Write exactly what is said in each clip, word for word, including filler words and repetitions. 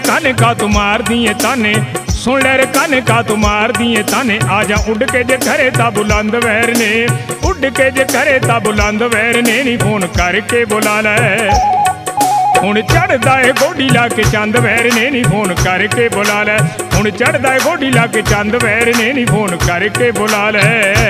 काने का तू मार दिए ताने, सुन ले रे काने का तू मार दिए ताने। आजा उड़ के जे करे ता बुलंद वैर ने, उड़ के जे करे ता बुलंद वैर ने नी फोन करके बुला ले। हुण चढ़दा है गोडी ला के चंद वैर ने नी फोन करके बुला ले। हुण चढ़दा है गोडी ला के चंद वैर ने नी फोन करके बुला ले।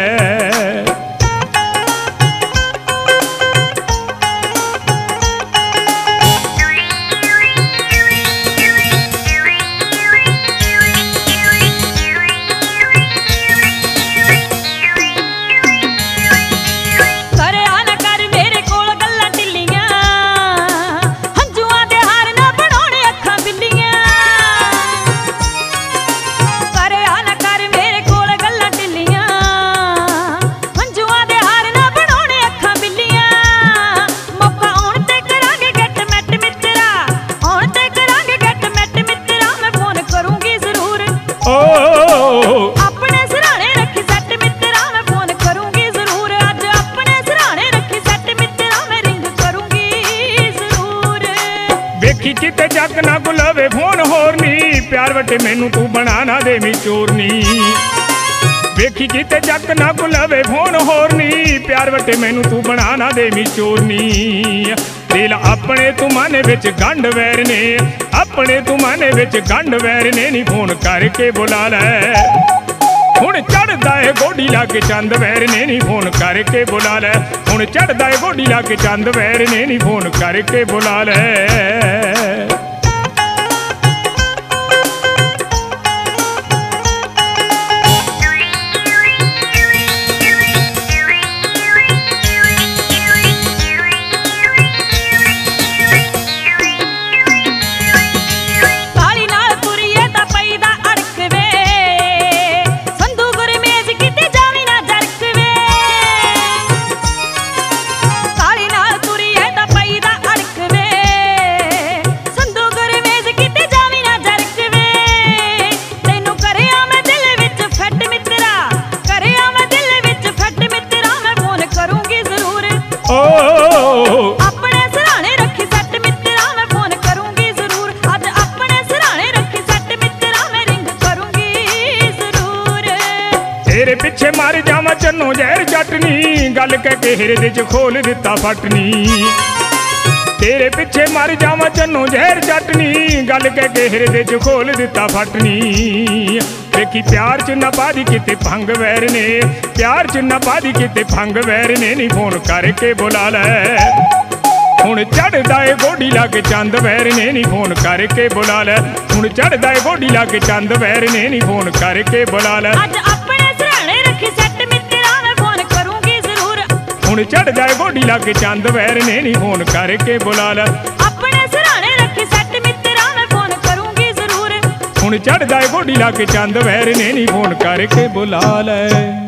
वेखी किते जग ना गुलावे फोन होर नी, प्यार वटे मैनू तू बना ना देवी चोरनी। वेखी किते जग ना गुलावे फोन होर नी, प्यार वटे मैनू तू बना ना देवी चोरनी। दिल अपने तू माने विच गंढ वैर ने, अपने तू माने विच गंढ वैर ने नी फोन करके बुला ले। हुण चढ़दा है गोडी ला के चंद वैर ने नी फोन करके बुला ले। हुण चढ़दा है गोडी ला के चंद वैर ने नी फोन करके बुला ले। अपने सराहने रखी सैट मित्रा मैं फोन करूंगी जरूर। अज अपने सराहने रखी सैट मित्रा मैं रिंग करूंगी जरूर। तेरे पिछे मार जावा चन्नो जहर चटनी, गल कह के हिरदे च खोल दिता फटनी। तेरे पिछे मर जावा चन्नो जहर चटनी, गल कह के हिरदे च खोल दिता फटनी। देखी प्यार च न पादी किते भंग वैर ने, प्यार च न पादी किते भंग वैर ने नी फोन करके बुला ले। हुण चढ़दा है गोडी ला के चंद वैर ने नी फोन करके बुला ले। हुण चढ़दा है गोडी ला के चंद वैर ने नी फोन करके बुला ले। अज अपने सराहने रखी सैट मित्रा मैं फोन करूंगी जरूर। हुण चढ़दा है गोडी ला के चंद वैर ने नी फोन करके बुला ले। अपने सराहने रखी सैट मित्रा मैं फोन करूंगी जरूर। हुण चढ़दा है गोडी ला के चंद वैर ने नी फोन करके बुला ले।